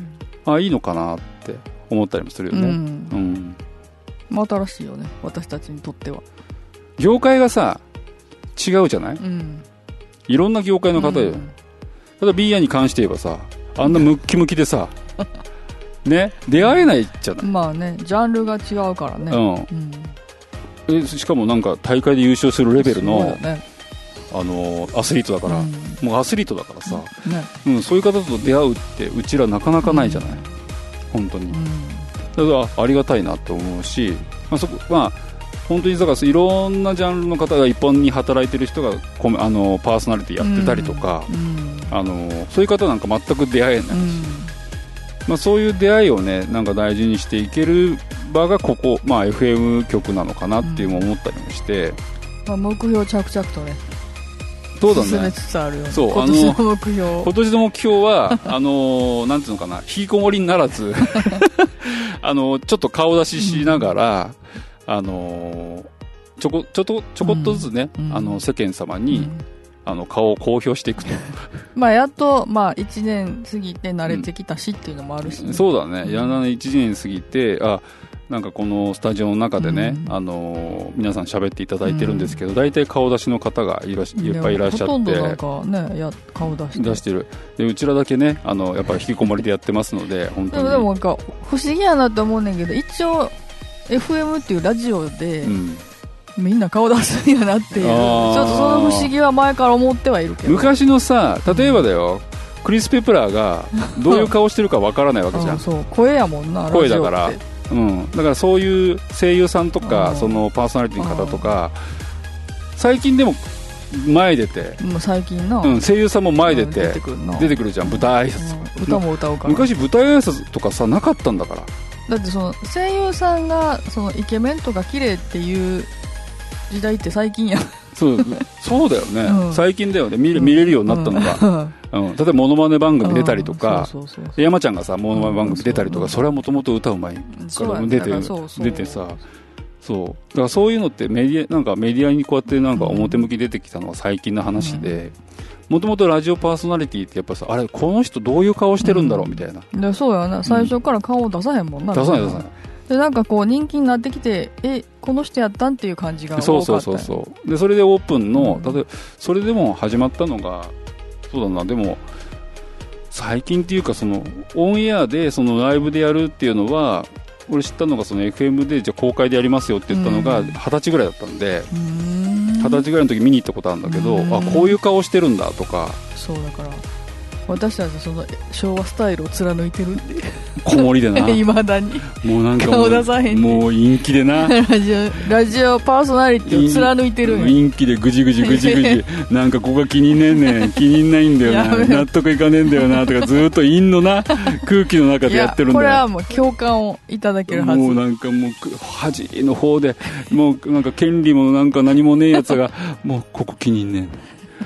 あいいのかなって思ったりもするよね、うんうんまあ、新しいよね私たちにとっては。 業界がさ違うじゃない、うん、いろんな業界の方よ、うん、ただ ビーアイ に関して言えばさあんなムッキムキでさね出会えないじゃない。 まあねジャンルが違うからね、 うんうん、えしかもなんか大会で優勝するレベルの、ね、あのアスリートだから、うん、もうアスリートだからさ、ねうん、そういう方と出会うってうちらなかなかないじゃない、うん、本当に、うん、だからありがたいなと思うし、まあそこまあ本当にだからいろんなジャンルの方が一般に働いてる人があのパーソナリティやってたりとか、うん、あのそういう方なんか全く出会えないし、うんまあ、そういう出会いをねなんか大事にしていける場がここ、まあ、エフエム 局なのかなっていうのを思ったりもして、うんまあ、目標着々とねそうだね進めつつあるよねそう今年の目標今年の目標はあのなんていうのかな引きこもりにならずあのちょっと顔出ししながら、うんあのー、ちょこちょっとちょこっとずつね、うん、あの世間様に、うん、あの顔を公表していくとまあやっと、まあ、いちねん過ぎて慣れてきたしっていうのもあるし、ねうん、そうだね、うん、やらないいちねん過ぎてあなんかこのスタジオの中でね、うんあのー、皆さん喋っていただいてるんですけど、うん、大体顔出しの方がいらしいっぱいいらっしゃってほとんどなんか、ね、や顔出して出してるでうちらだけねあのやっぱり引きこもりでやってますので本当にでもなんか不思議やなと思うねんけど一応エフエム っていうラジオで、うん、みんな顔出すんやなっていうちょっとその不思議は前から思ってはいるけど昔のさ例えばだよ、うん、クリス・ペプラーがどういう顔してるかわからないわけじゃんそう声やもんな声だから、うん、だからそういう声優さんとかそのパーソナリティの方とか最近でも前出てもう最近な、 うん、声優さんも前出て、 出てくるな出てくるじゃん舞台挨拶、 うん、歌も歌うから昔舞台挨拶とかさなかったんだからだってその声優さんがそのイケメンとか綺麗っていう時代って最近やそうそうだよね、うん、最近だよね 見れ、見れるようになったのが、うんうん、例えばモノマネ番組出たりとか、うん、そうそうそう山ちゃんがさモノマネ番組出たりとか、うん、それはもともと歌うまいから出て、そうそう出てさそうだからそういうのってメディアなんかメディアにこうやってなんか表向き出てきたのは最近の話で、もともとラジオパーソナリティってやっぱさあれこの人どういう顔してるんだろうみたいな、 うん、でそうやな最初から顔を出さへんもんな、 うん、出さない出さないでなんかこう人気になってきてえこの人やったんっていう感じが多かった、ね、 そうそうそうそうでそれでオープンの、うん、例えばそれでも始まったのがそうだなでも最近っていうかそのオンエアでそのライブでやるっていうのは俺知ったのがその エフエム でじゃあ公開でやりますよって言ったのが二十歳ぐらいだったんで二十歳ぐらいの時見に行ったことあるんだけどあこういう顔してるんだとかそうだから私たちその昭和スタイルを貫いてるって小盛りでな未だにもうなんかも顔出さへんもう陰気でなラジオラジオパーソナリティを貫いてるんや陰気でぐじぐじぐじぐじなんかここが気に入んねんねん気に入んないんだよな納得いかねえんだよなとかずっと陰のな空気の中でやってるんだよ。 これはもう共感をいただけるはず。 もうなんかもう端の方でもうなんか権利もなんか何もねえやつがもうここ気に入んねん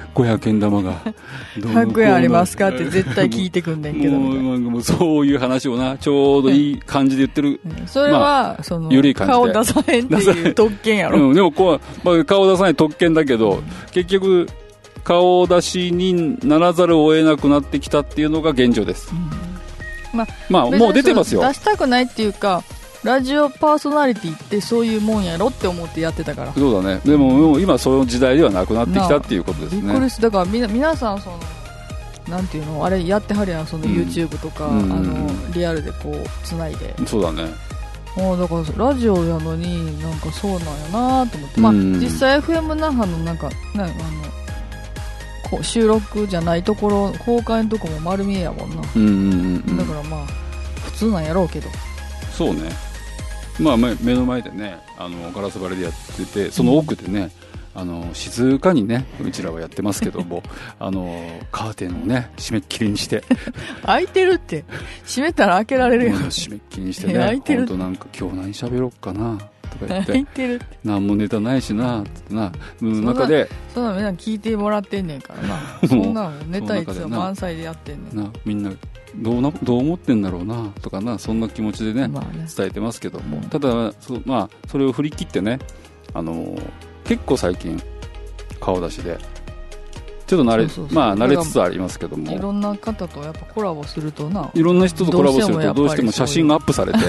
ごひゃくえん玉がひゃくえんありますかって絶対聞いてくんねんけどもうもうそういう話をなちょうどいい感じで言ってる、 うん、それは、まあ、その緩い感じで顔出さへんっていう特権やろ、 うん、でもこう、まあ、顔出さない特権だけど、うん、結局顔出しにならざるを得なくなってきたっていうのが現状です、うん、 まあ、 まあ、もう出てますよ。 出したくないっていうかラジオパーソナリティってそういうもんやろって思ってやってたから。 そうだね。でも、もう今その時代ではなくなってきたっていうことですね。 びっくりすだからみな皆さんそのなんていうのあれやってはるやんその YouTube とか、うん、あのリアルでこうつないで。 そうだね。 もうだからラジオやのになんかそうなんやなと思って、まあ、実際 エフエム 那覇のなんかなあのこう収録じゃないところ公開のとこも丸見えやもんな、 うんうんうんうん、 だからまあ普通なんやろうけど。 そうね。まあ、目の前でねあのガラス張りでやっててその奥でね、うん、あの静かにねうちらはやってますけどもあのカーテンをね閉めっきりにして開いてるって閉めたら開けられるやん。 閉めっきりにしてね本当なんか今日何喋ろうかなとか言って開いてるって何もネタないしなってなの中でそんなみんな聞いてもらってんねんからなそんなネタいつも満載でやってんねんなみんなどうなどう思ってんだろうなとかなそんな気持ちで ね,、まあ、ね伝えてますけども、ただ そ,、まあ、それを振り切ってねあの結構最近顔出しでちょっと慣れそうそうそう、まあ、慣れつつありますけどもいろんな方とやっぱコラボするとないろんな人とコラボするとどうしても写真がアップされて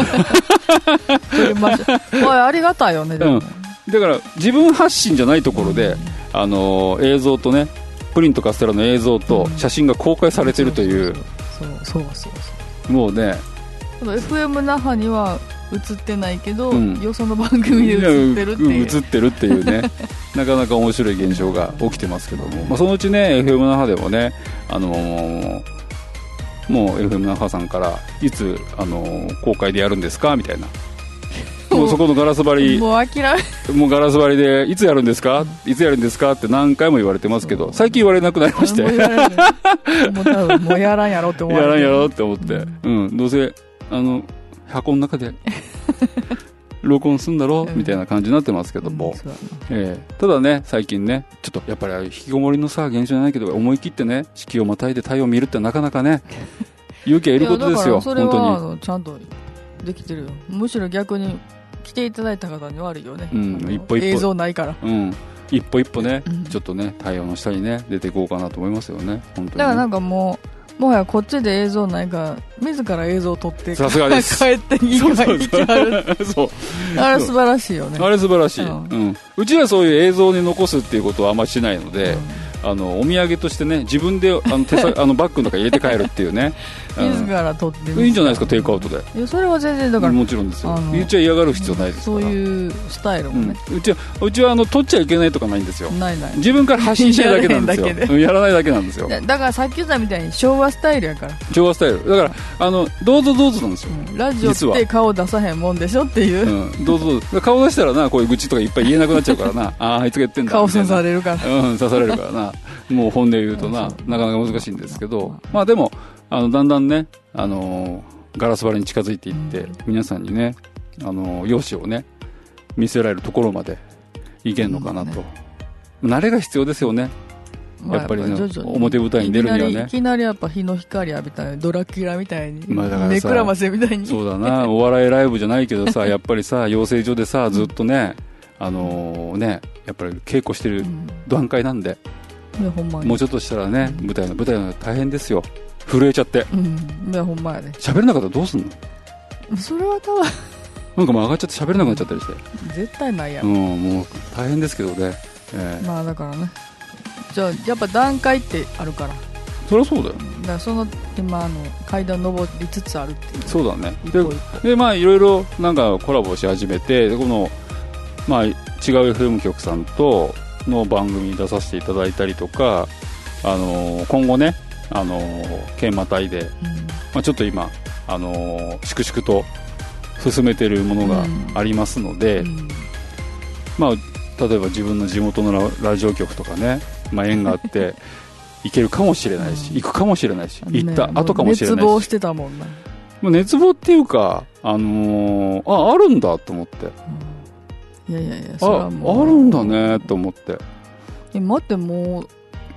おいありがたいよねでも、うん、 だから自分発信じゃないところで、うん、あの映像とねプリントカステラの映像と写真が公開されてるという、 そうそうそうそうもうねエフエム 那覇には映ってないけど、うん、よその番組で映ってるっていう映ってるっていうねなかなか面白い現象が起きてますけども、まあ、そのうちね エフエム 那覇でもね、あのー、もう エフエム 那覇さんからいつ、あのー、公開でやるんですかみたいなもうそこのガラス張りもう諦めもうガラス張りでいつやるんですかいつやるんですかって何回も言われてますけど最近言われなくなりましてもう多分もうやらんやろって思われてやらんやろって思って、うん、うん、どうせあの箱の中で録音するんだろうみたいな感じになってますけども、うんえー、ただね最近ねちょっとやっぱり引きこもりのさ現象じゃないけど思い切ってね四季をまたいで太陽を見るってなかなかね勇気がいることですよ。 それは本当にちゃんとできてるよ。むしろ逆に来ていただいた方に悪いよね、うん、一歩一歩映像ないから、 うん、一歩一歩ね、うん、ちょっとね太陽の下にね出ていこうかなと思いますよね本当にね。 だからなんかもうもはやこっちで映像ないから自ら映像を撮ってさすがです帰っていきはるそうあれ素晴らしいよね。 あれ素晴らしい、うんうん、うちはそういう映像に残すっていうことはあんまりしないので、うん、あのお土産としてね自分であの手さあのバッグの中に入れて帰るっていうね自ら撮っていいんじゃないですかテイクアウトで。 いやそれは全然だからもちろんですよ。うちは嫌がる必要ないですからそういうスタイルもね、 うん、うちはうちはあの撮っちゃいけないとかないんですよ。 ないない自分から発信してるだけなんですよやらないだけなんですよ。 だ, だからさっき言ったみたいに昭和スタイルやから昭和スタイルだからあのどうぞどうぞなんですよ、 うん、ラジオって顔出さへんもんでしょっていう、 うん、どうぞどうぞ顔出したらなこういう愚痴とかいっぱい言えなくなっちゃうからなああいつが言ってんだ顔刺されるから、 うん、刺されるからなもう本音言うとななかなか難しいんですけど、まあでもあのだんだんね、あのー、ガラス張りに近づいていって、うん、皆さんにね、あのー、容姿をね見せられるところまでいけんのかなと、うんね、慣れが必要ですよね。やっぱりね、まあ、表舞台に出るにはねいきなりやっぱ日の光浴びたいドラキュラみたいに、まあ、目くらませみたいにそうだなお笑いライブじゃないけどさやっぱりさ養成所でさずっとね、あのー、ねやっぱり稽古してる段階なんで、 うん、ほんまにもうちょっとしたらね、うん、舞台の舞台の大変ですよ。震えちゃって、 うん、いやほんまやね。 喋れなかったらどうすんの。 それは多分なんかもう上がっちゃって喋れなくなっちゃったりして絶対ないやん、 うん、もう大変ですけどね、えー、 まあだからねじゃあやっぱ段階ってあるからそりゃそうだよ。 だからその今あの階段登りつつあるっていう。 そうだね。 一歩一歩でまあいろいろなんかコラボし始めてでこのまあ違う エフエム 局さんとの番組に出させていただいたりとか、あのー、今後ねあのー、県またいで、うんまあ、ちょっと今あのー、粛々と進めているものがありますので、うんうん、まあ例えば自分の地元の ラ, ラジオ局とかね、まあ、縁があって行けるかもしれないし、うん、行くかもしれないし、ね、行った後かもしれないし熱望してたもんな。 もう熱望っていうか、あのー、ああるんだと思って、 うん、いやいやいやそれはもうあ, あるんだねと思って。 え待ってもう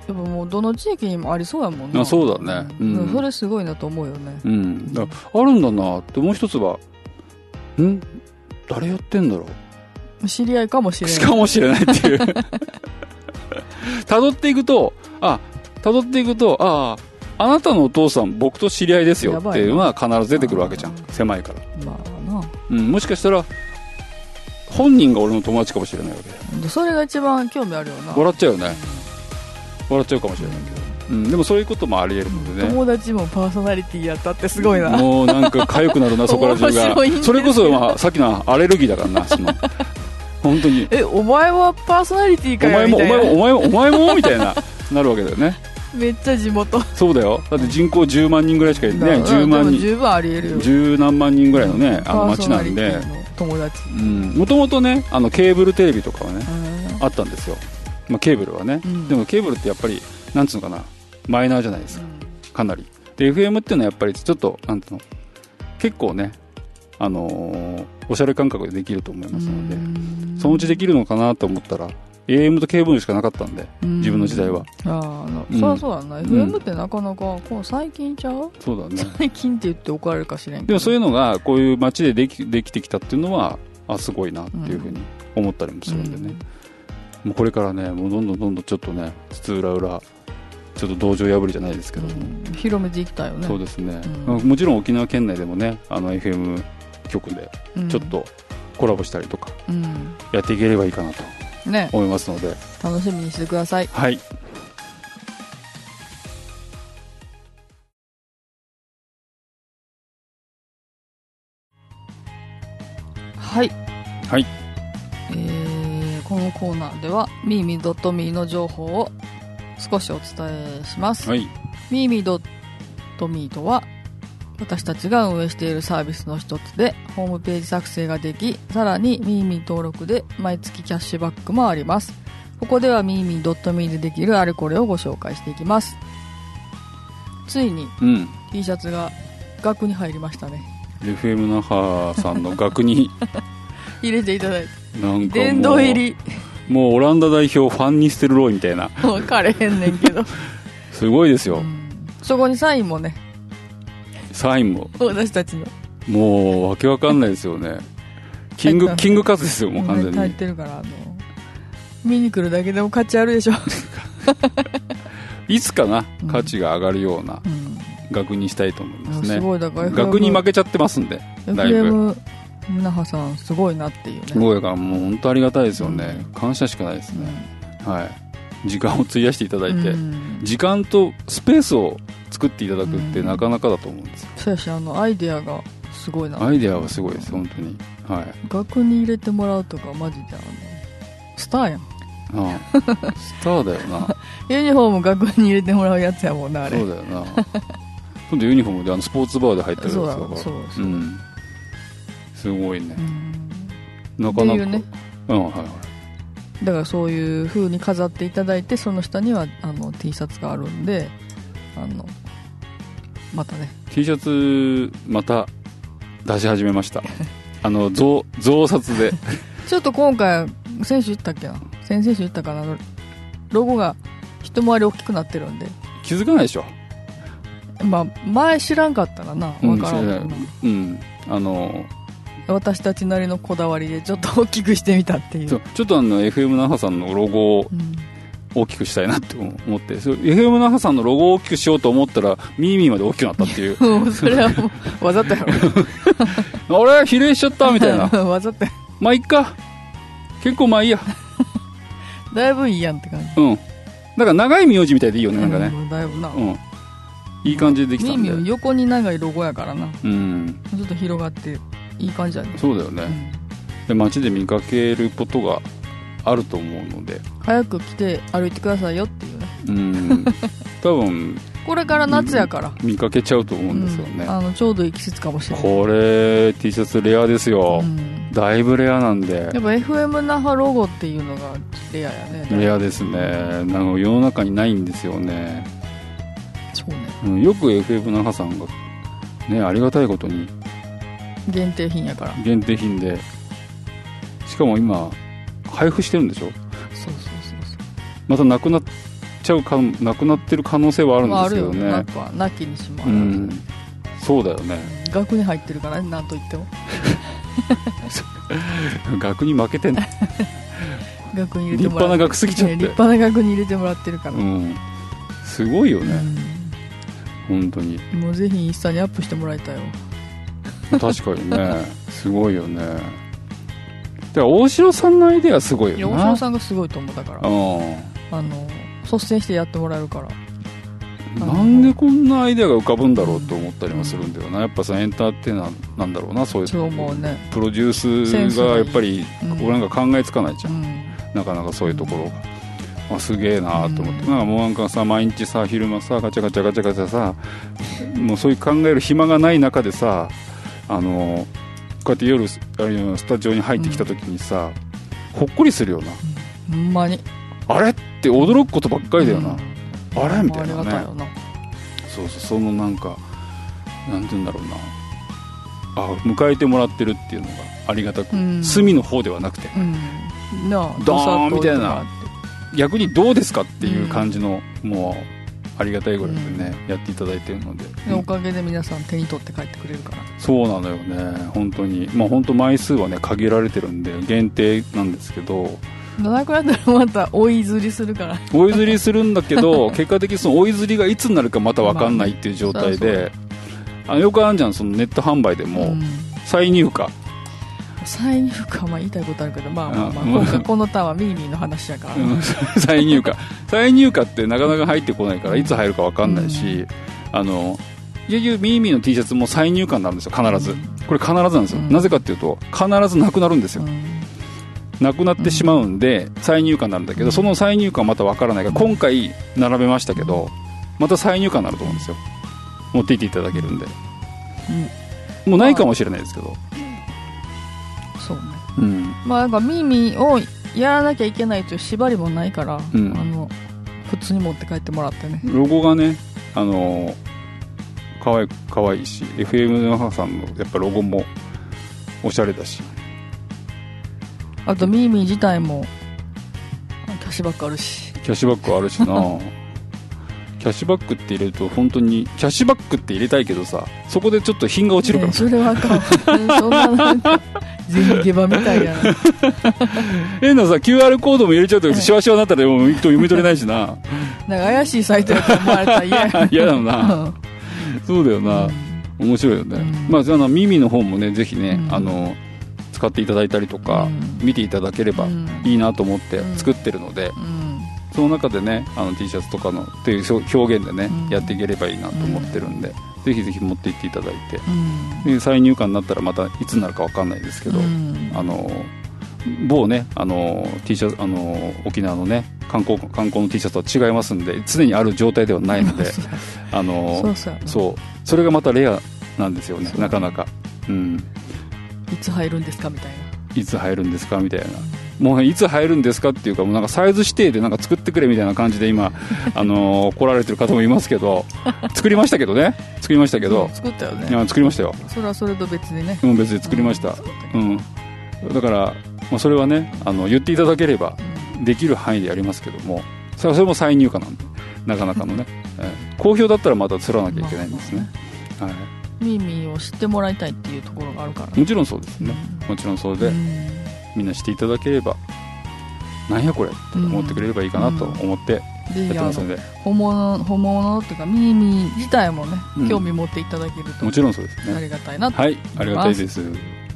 やっぱもうどの地域にもありそうやもんな。 あ、そうだね、うん、 それすごいなと思うよね。 うん、だあるんだなって。もう一つはん誰やってんだろう、知り合いかもしれないかもしれないっていう辿っていくとあ辿っていくとあああなたのお父さん僕と知り合いですよっていうのは必ず出てくるわけじゃん。狭いから。 まあな、 うん、もしかしたら本人が俺の友達かもしれないわけで、それが一番興味あるよな。 笑っちゃうよね、笑っちゃうかもしれないけど、うん、でもそういうこともあり得るのでね。 友達もパーソナリティやったってすごいな。 もうなんか痒くなるなそこら中がそれこそ、まあ、さっきのアレルギーだからなその本当にえお前はパーソナリティかよみたいな、 お前もお前もお前もお前もみたいななるわけだよね。 めっちゃ地元。 そうだよ。だって人口じゅうまんにんぐらいしかいないね。じゅうまんにん、 十分ありえるよ。 十何万人ぐらいのね、あの町なんで、 友達。 うん。もともとね、あのケーブルテレビとかはね、あったんですよ。まあケーブルはね、うん、でもケーブルってやっぱりなんつうのかな、マイナーじゃないですか。うん、かなり。で エフエム っていうのはやっぱりちょっとなんつうの、結構ね、あのー、おしゃれ感覚でできると思いますので、そのうちできるのかなと思ったら。エーエム とケーブルしかなかったんで、自分の時代は。 ああ、うん、そうそうだな。エフエム ってなかなかこう最近ちゃう？ そうだね。 最近って言って怒られるかしれんけど。 でもそういうのがこういう街ででき、できてきたっていうのは、あ、すごいなっていうふうに思ったりもするんでね。うん、もうこれからね、もうどんどんどんどんちょっとね、津々浦々、ちょっと道場破りじゃないですけども、 うん、広めていきたいよね。 そうですね。うん、もちろん沖縄県内でもね、あの エフエム 局でちょっとコラボしたりとか、やっていければいいかなと。ね、思いますので楽しみにしてください。 はいはい、 はい、 えー、このコーナーではミーミー .me の情報を少しお伝えします。 はい、 ミーミー .me とは私たちが運営しているサービスの一つで、ホームページ作成ができ、さらにミーミー登録で毎月キャッシュバックもあります。ここではミーミー .me でできるあれこれをご紹介していきます。ついに、うん、T シャツが額に入りましたね。 エフエム 那覇さんの額に入れていただいて、 なんか殿堂入り、 もうオランダ代表ファンニステルロイみたいな分かれへんねんけどすごいですよ、うん、 そこにサインもね、 サインも私たちのもうわけわかんないですよね。キングキングカズですよ、もう完全に入ってるから、あの見に来るだけでも価値あるでしょいつかな、うん、価値が上がるような額にしたいと思いますね。 すごい、だから額に負けちゃってますんで、だいぶエフエム 那覇さんすごいなっていうね。 すごい、だからもう本当ありがたいですよね、うん、感謝しかないですね、うん、はい。時間を費やしていただいて、うん、時間とスペースを作っていただくってなかなかだと思うんですよ。 そうやし、あのアイデアがすごいな。 アイデアはすごいです本当に、はい。 額に入れてもらうとかマジであのスターやん。 ああスターだよなユニフォーム額に入れてもらうやつやもんな、あれ。 そうだよな今度ユニフォームであのスポーツバーで入ってるやつだから、 そうそうそう、うん、 すごいね、うん、なかなか、ね、うん、はいはい。 だからそういう風に飾っていただいて、その下にはあの T シャツがあるんで、あのまたね T シャツまた出し始めましたあの 増, 増刷でちょっと今回先週言ったっけな、先々週言ったかな、ロゴが一回り大きくなってるんで。 気づかないでしょ。 まあ前知らんかったらな、分からんけどな、 うん、うん、あの私たちなりのこだわりでちょっと大きくしてみたっていう。 そう、ちょっとあの エフエム 那覇さんのロゴを大きくしたいなって思って、うん、エフエム 那覇さんのロゴを大きくしようと思ったらミーミーまで大きくなったっていうもうそれはもうわざとやろ俺比例しちゃったみたいなわざとや、 まあいっか、結構まあいいやだいぶいいやんって感じ。 うん、だから長い名字みたいでいいよね、なんかね、 うん、だいぶな、 うん、いい感じでできたんで。 ミーミー横に長いロゴやからな、 うん、 ちょっと広がっていい感じだね。 そうだよね、うん、で街で見かけることがあると思うので、 早く来て歩いてくださいよっていうね。 うん多分これから夏やから見かけちゃうと思うんですよね、 うん、あのちょうどいい季節かもしれない。 これ T シャツレアですよ、うん、だいぶレアなんで。 やっぱ エフエム 那覇ロゴっていうのがレアやね。 レアですね、なんか世の中にないんですよね。 そうね、 うん、よく エフエム 那覇さんがね、ありがたいことに限定品やから。 限定品で、しかも今配布してるんでしょ。 そうそうそうそう。 またなくなっちちゃうかなくなってる可能性はあるんですけどね、 まあ、あるよね。なきにしもある、 うん、そうだよね。 額に入ってるからね、なんと言っても額に負けてんの額に入れてもらって、 立派な額すぎちゃって、 立派な額に入れてもらってるから、 うん、すごいよね、うん、本当に。 もうぜひインスタにアップしてもらいたいよ確かにねすごいよね。で大城さんのアイデアすごいよね。 大城さんがすごいと思う。だからあの率先してやってもらえるから、 なんでこんなアイデアが浮かぶんだろうと思ったりもするんだよな。やっぱさエンターテイナーなんだろうな、そういうそう思う、ね、 プロデュースがやっぱり俺なんか考えつかないじゃん、うん、なかなかそういうところが、うん、あすげえなと思って、うん、なんかもうなんかさ毎日さ昼間さガチャガチャガチャガチャさもうそういう考える暇がない中でさ、あのこうやって夜スタジオに入ってきた時にさ、うん、ほっこりするよな、 ほんまにあれって驚くことばっかりだよな、うん、あれみたいなね。 ありがたいよな。 そうそう、そのなんかなんて言うんだろうな、あ迎えてもらってるっていうのがありがたく、うん、隅の方ではなくて、うん、ドーンみたいな、逆にどうですかっていう感じの、うん、もうありがたいぐらいでね、うん、やっていただいてるので、 うん、おかげで皆さん手に取って帰ってくれるから。 そうなのよね、本当に。まあ本当枚数はね限られてるんで限定なんですけど、 長くなったらまた追い釣りするから追い釣りするんだけど結果的にその追い釣りがいつになるかまた分かんないっていう状態で、まあ、あのよくあるじゃん、そのネット販売でも、うん、再入荷再入荷、まあ言いたいことあるけど、まあまあまあ、今回このターンはミーミーの話やから、うん、 再入荷再入荷ってなかなか入ってこないからいつ入るか分かんないし、うん、あの結局ミーミーの T シャツも再入荷になるんですよ必ず、うん、これ必ずなんですよ、うん、なぜかっていうと必ずなくなるんですよ、うんなくなってしまうんで、うん、再入荷になるんだけど、その再入荷はまた分からないから、今回並べましたけどまた再入荷になると思うんですよ。持っていっていただけるんで、うん、もうないかもしれないですけど、 そうね、うん、まあなんかミーミーをやらなきゃいけないという縛りもないから、うん、あの普通に持って帰ってもらってね。 ロゴがね、あのかわいかわいいし、 エフエム の母さんのやっぱロゴもおしゃれだし、 あとミーミー自体もキャッシュバックあるし、 キャッシュバックあるしなキャッシュバックって入れると本当にキャッシュバックって入れたいけどさ、そこでちょっと品が落ちるから、ね、 それはあかんそんななんか全ゲバみたいやな変なさ キューアール コードも入れちゃうとシワシワになったらもう読み取れないしななんか怪しいサイトやと思われたら嫌や嫌だよなそうだよな、うん、面白いよね、うん、まあ、あのミミの方もねぜひね、うん、あの使っていただいたりとか、うん、見ていただければいいなと思って作ってるので、うん、その中でねあの T シャツとかのっていう表現でね、うん、やっていければいいなと思ってるんで、うん、ぜひぜひ持っていっていただいて、うん、で再入荷になったらまたいつになるか分かんないですけど、うん、あの某ねあの T シャツあの沖縄のね観光観光の T シャツとは違いますんで常にある状態ではないのであのそうそうそうそれがまたレアなんですよね、なかなか、うん、 いつ入るんですかみたいな、 いつ入るんですかみたいな、もういつ入るんですかっていうか、もうなんかサイズ指定でなんか作ってくれみたいな感じで今あのー、来られてる方もいますけど作りましたけどね作りましたけど、 うん、作ったよね。 いや作りましたよ。 それはそれと別でね、 うん、別で作りました、うん、うん、だから、まあ、それはねあの言っていただければできる範囲でやりますけども、それも再入荷なんでなかなかのね、えー、好評だったらまた釣らなきゃいけないんですね、まあ、はい。 ミーミーを知ってもらいたいっていうところがあるから、ね、 もちろんそうですね、うん、もちろんそれで、うん、みんな知っていただければなんやこれって思ってくれればいいかなと思ってやってますので、うん、 本物本物っていうかミーミー自体もね、うん、興味持っていただけるともちろんそうですね、 ありがたいなと思います。はい、ありがたいです。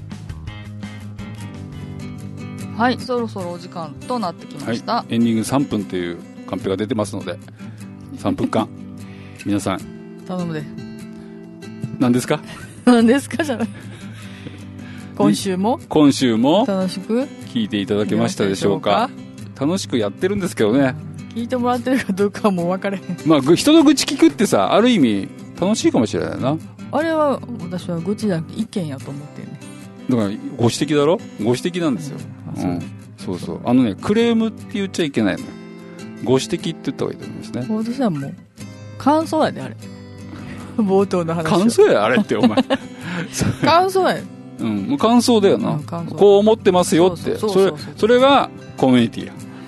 はい、そろそろお時間となってきました、 はい、エンディングさんぷんというカンペが出てますのでさんぷんかん皆さん頼むで。 何ですか何ですかじゃない今週も今週も楽しく聞いていただけましたでしょうか。楽しくやってるんですけどね、 聞いてもらってるかどうかも分かれへん。 まあ人の愚痴聞くってさある意味楽しいかもしれないな。 あれは私は愚痴じゃなくて意見やと思ってね。 だからご指摘だろ、ご指摘なんですよ、うんうん、そうそう、あのねクレームって言っちゃいけないのよ、ご指摘って言った方がいいと思いますね。 私はもう感想やであれ冒頭の話感想やあれってお前感想や、 うん、もう感想だよな、うん、こう思ってますよって、それそれがコミュニティや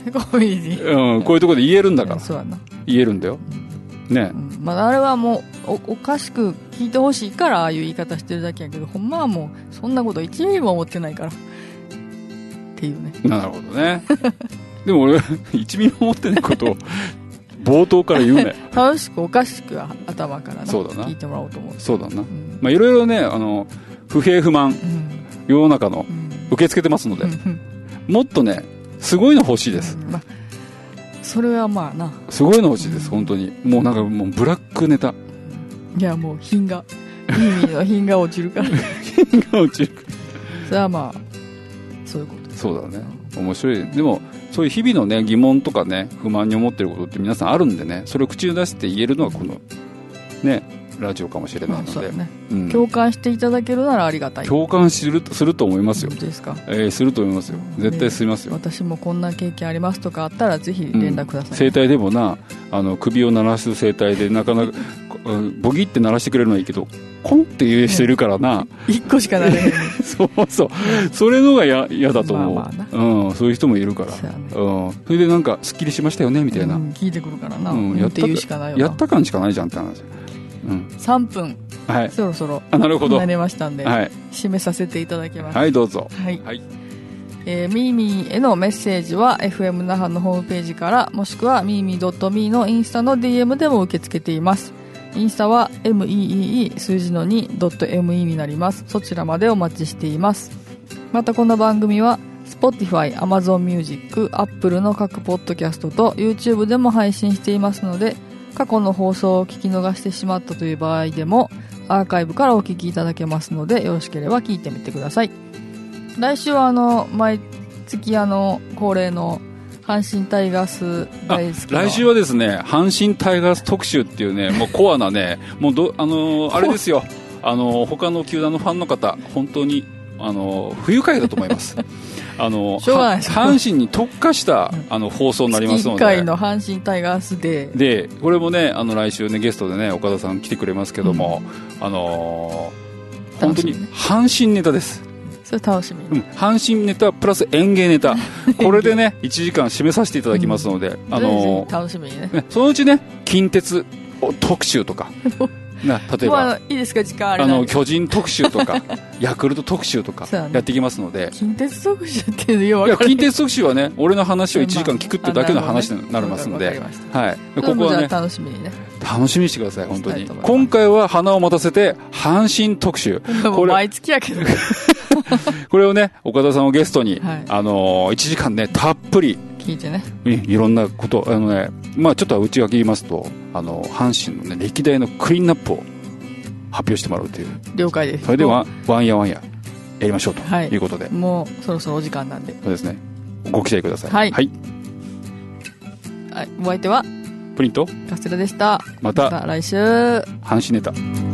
コメディ、 うん、こういうところで言えるんだから、 そうやな、 言えるんだよ、ね、 うん、まあ、あれはもう お, おかしく聞いてほしいからああいう言い方してるだけやけど、ほんまはもうそんなこといちミリも思ってないからっていうね。 なるほどねでも俺いちミリも思ってないことを冒頭から言うね楽しくおかしく頭からな、 そうだな、 聞いてもらおうと思う。 そうだな、うん、まあいろいろね、あの不平不満、うん、世の中の受け付けてますので、うん、もっとねすごいの欲しいです、うん、まあ、 それはまあな、 すごいの欲しいです、うん、本当にもうなんかもうブラックネタ、 いやもう品が耳の品が落ちるから品が落ちるそれはまあそういうこと。 そうだね、面白い。でもそういう日々のね疑問とかね不満に思ってることって皆さんあるんでね、それを口に出して言えるのはこのねラジオかもしれないので、まあね、うん、共感していただけるならありがたい。 共感するすると思いますよ。 本当ですか？ えー、すると思いますよ。絶対すみますよ。 私もこんな経験ありますとかあったらぜひ連絡ください、ね、うん、 整体でもな、あの首を鳴らす整体でなかなかボギって鳴らしてくれるのはいいけどコンっていう人いるからな、 いっこしかなれへんそうそう、それのが嫌だと思う、まあまあ、うん、そういう人もいるから、そ, う、ね、うん、それでなんかすっきりしましたよねみたいな、うん、 聞いてくるからな、うん、やった言うしかないよな、 やった感しかないじゃんって話、うん、 さんぷん、はい、そろそろなりましたんで、はい、締めさせていただきます。 はい、どうぞ。 はい、はい、えー、ミーミーへのメッセージは エフエム 那覇のホームページから、もしくは ミーミー .me のインスタの ディーエム でも受け付けています。インスタは ミー数字の に .me になります。そちらまでお待ちしています。またこの番組は Spotify、Amazon Music、Apple の各ポッドキャストと YouTube でも配信していますので、過去の放送を聞き逃してしまったという場合でもアーカイブからお聞きいただけますので、よろしければ聞いてみてください。来週はあの毎月あの恒例の阪神タイガース大好きの、 来週はですね阪神タイガース特集っていうね、もうコアなねもうどあのー、あれですよ、あのー、他の球団のファンの方本当にあのー、不愉快だと思いますあのー、阪神に特化した、うん、あの放送になりますので、 月いっかいの阪神タイガースデーで、これもねあの来週ねゲストでね岡田さん来てくれますけども、うん、あのー、本当に阪神ネタです。 それ楽しみ、 うん、阪神ネタプラス演芸ネタこれでねいちじかん締めさせていただきますので、うん、あのー、 楽しみに ね, ねそのうちね近鉄特集とかな、例えばいいですか、時間あれあの巨人特集とかヤクルト特集とかやっていきますので、 ね、近鉄特集っていうのよく分かる。 いや近鉄特集はね俺の話をいちじかん聞くってだけの話になりますので、はい、ここはね楽しみにね楽しみにしてください。本当に今回は花を待たせて阪神特集、 これ毎月やけどこれをね岡田さんをゲストに、はい、あのー、いちじかんねたっぷり聞いてね、 いろんなことあのね、まあちょっと内訳言いますと、あの阪神のね歴代のクリーンナップを発表してもらうという。 了解です。 それではワンヤワンヤやりましょうということで、はい、 もうそろそろお時間なんで、 そうですね、ご期待ください。 はい、 はい、 お相手はプリントカステラでした。 また、 また来週阪神ネタ。